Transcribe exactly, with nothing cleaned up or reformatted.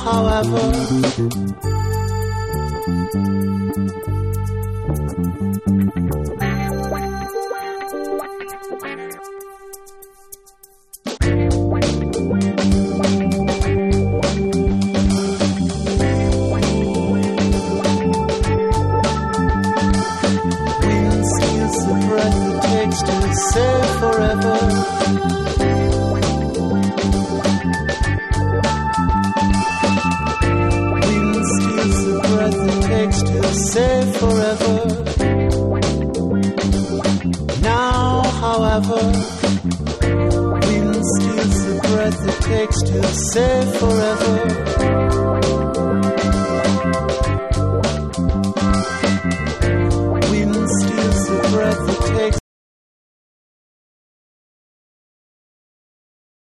however, wind steals the breath it takes to say forever.